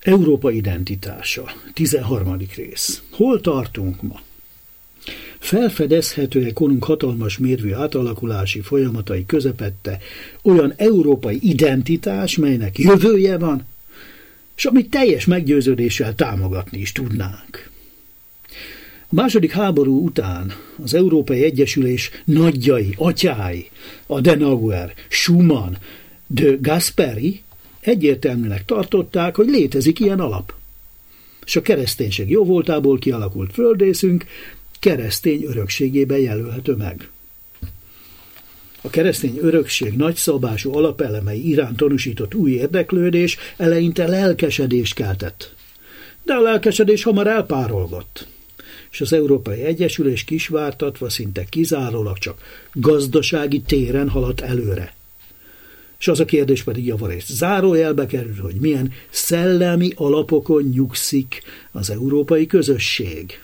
Európa identitása, 13. rész. Hol tartunk ma? Felfedezhető-e korunk hatalmas mérvű átalakulási folyamatai közepette olyan európai identitás, melynek jövője van, és amit teljes meggyőződéssel támogatni is tudnánk? A második háború után az Európai Egyesülés nagyjai, atyái, Adenauer, Schumann, de Gasperi egyértelműnek tartották, hogy létezik ilyen alap. És a kereszténység jóvoltából kialakult földrészünk keresztény örökségében jelölhető meg. A keresztény örökség nagyszabású alapelemei iránt tanúsított új érdeklődés eleinte lelkesedést keltett. De a lelkesedés hamar elpárolgott, és az Európai Egyesülés kisvártatva szinte kizárólag csak gazdasági téren haladt előre. És az a kérdés pedig javarészt zárójelbe kerül, hogy milyen szellemi alapokon nyugszik az európai közösség.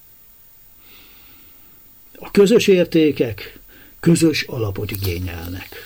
A közös értékek közös alapot igényelnek.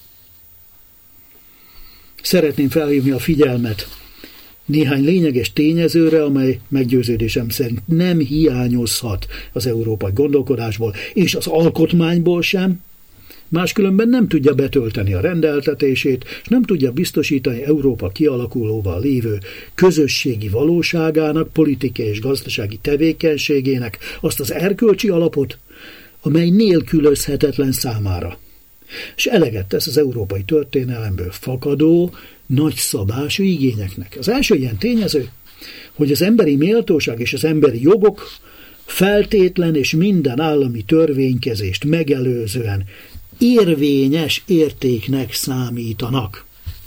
Szeretném felhívni a figyelmet néhány lényeges tényezőre, amely meggyőződésem szerint nem hiányozhat az európai gondolkodásból, és az alkotmányból sem, máskülönben nem tudja betölteni a rendeltetését, és nem tudja biztosítani Európa kialakulóval lévő közösségi valóságának, politikai és gazdasági tevékenységének azt az erkölcsi alapot, amely nélkülözhetetlen számára. És eleget tesz az európai történelemből fakadó, nagyszabású igényeknek. Az első ilyen tényező, hogy az emberi méltóság és az emberi jogok feltétlen és minden állami törvénykezést megelőzően érvényes értéknek számítanak.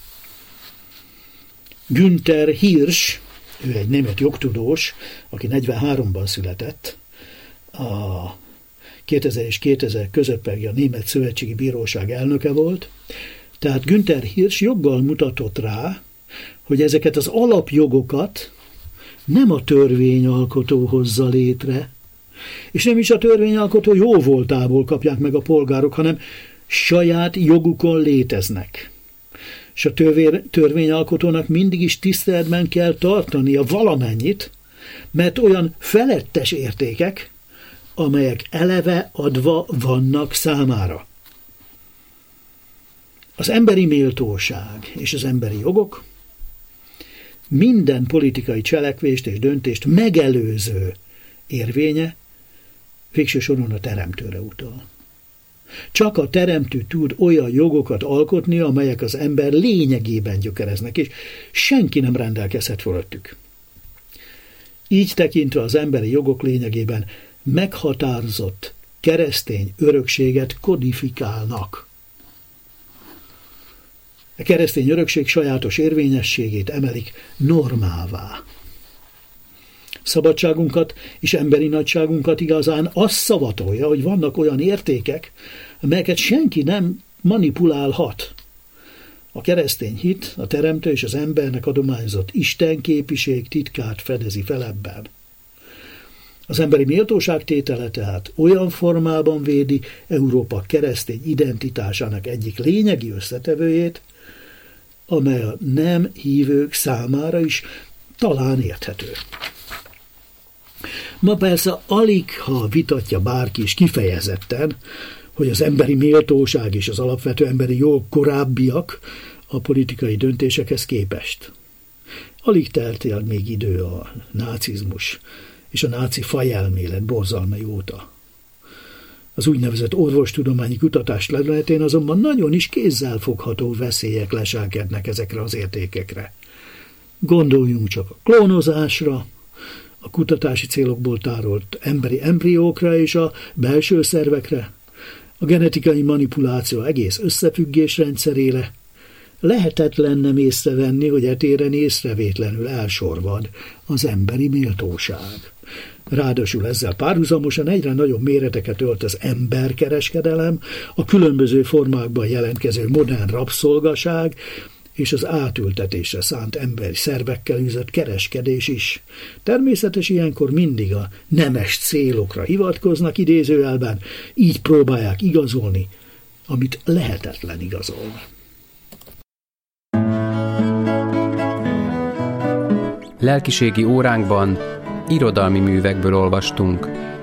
Günther Hirsch, ő egy német jogtudós, aki 43-ban született, a 2000 és 2000 között pedig a Német Szövetségi Bíróság elnöke volt. Tehát Günther Hirsch joggal mutatott rá, hogy ezeket az alapjogokat nem a törvényalkotó hozza létre, és nem is a törvényalkotó jóvoltából kapják meg a polgárok, hanem saját jogukon léteznek. És a törvényalkotónak mindig is tiszteletben kell tartania valamennyit, mert olyan felettes értékek, amelyek eleve adva vannak számára. Az emberi méltóság és az emberi jogok minden politikai cselekvést és döntést megelőző érvénye végső soron a teremtőre utal. Csak a teremtő tud olyan jogokat alkotni, amelyek az ember lényegében gyökereznek, és senki nem rendelkezhet fölöttük. Így tekintve az emberi jogok lényegében meghatározott keresztény örökséget kodifikálnak. A keresztény örökség sajátos érvényességét emelik normává. Szabadságunkat és emberi nagyságunkat igazán azt szavatolja, hogy vannak olyan értékek, amelyeket senki nem manipulálhat. A keresztény hit, a teremtő és az embernek adományozott istenképiség titkát fedezi fel ebben. Az emberi méltóság tétele tehát olyan formában védi Európa keresztény identitásának egyik lényegi összetevőjét, amely a nem hívők számára is talán érthető. Ma persze alig, ha vitatja bárki is kifejezetten, hogy az emberi méltóság és az alapvető emberi jogok korábbiak a politikai döntésekhez képest. Alig telt el még idő a nácizmus és a náci fajelmélet borzalmai óta. Az úgynevezett orvostudományi kutatás területén azonban nagyon is kézzelfogható veszélyek leselkednek ezekre az értékekre. Gondoljunk csak a klónozásra, a kutatási célokból tárolt emberi embriókra és a belső szervekre, a genetikai manipuláció egész összefüggésrendszerére. Lehetetlen nem észrevenni, hogy etéren észrevétlenül elsorvad az emberi méltóság. Ráadásul ezzel párhuzamosan egyre nagyobb méreteket ölt az emberkereskedelem, a különböző formákban jelentkező modern rabszolgaság és az átültetésre szánt emberi szervekkel űzött kereskedés is. Természetes ilyenkor mindig a nemes célokra hivatkoznak idézőjelben, így próbálják igazolni, amit lehetetlen igazolni. Lelkiségi óránkban irodalmi művekből olvastunk.